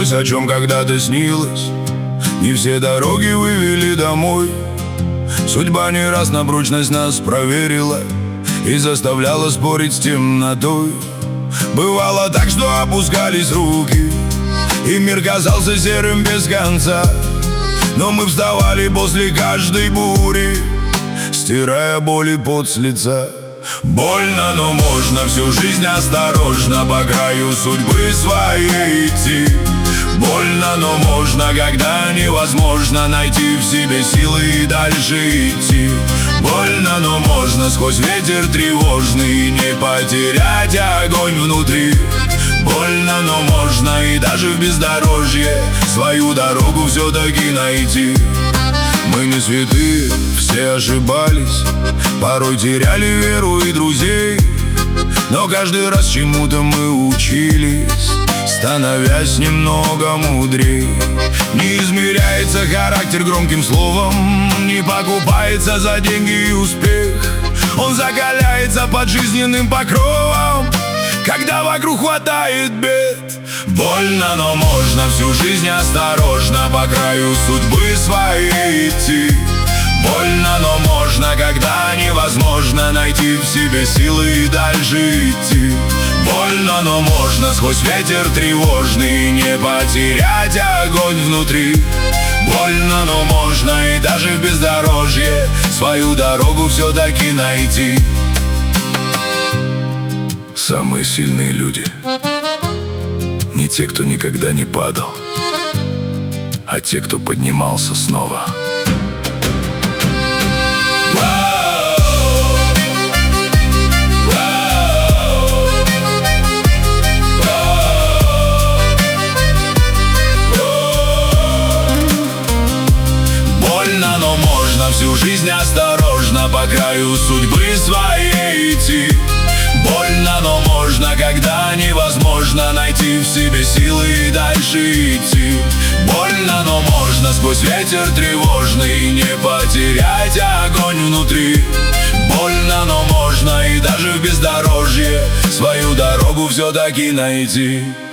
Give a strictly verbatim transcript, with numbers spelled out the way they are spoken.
вернулось, о чем когда-то снилось. Не все дороги вывели домой. Судьба не раз на прочность нас проверила и заставляла спорить с темнотой. Бывало так, что опускались руки, и мир казался серым без конца. Но мы вставали после каждой бури, стирая боль и пот с лица. Больно, но можно всю жизнь осторожно по краю судьбы своей идти. Больно, но можно, когда невозможно найти в себе силы и дальше идти. Больно, но можно сквозь ветер тревожный не потерять огонь внутри. Больно, но можно и даже в бездорожье свою дорогу все-таки найти. Мы не святые, все ошибались, порой теряли веру и друзей. Но каждый раз чему-то мы учились, становясь немного мудрей. Не измеряется характер громким словом, не покупается за деньги и успех. Он закаляется под жизненным покровом, когда вокруг хватает бед. Больно, но можно всю жизнь осторожно по краю судьбы своей идти. Больно, но можно, когда невозможно найти в себе силы и дальше идти. Больно, но можно сквозь ветер тревожный не потерять огонь внутри. Больно, но можно и даже в бездорожье свою дорогу все-таки найти. Самые сильные люди не те, кто никогда не падал, а те, кто поднимался снова. Больно, но можно всю жизнь осторожно по краю судьбы своей идти. Больно, но можно, когда невозможно найти в себе силы и дальше идти. Больно, но можно сквозь ветер тревожный не потерять огонь внутри. Больно, но можно и даже в бездорожье свою дорогу все-таки найти.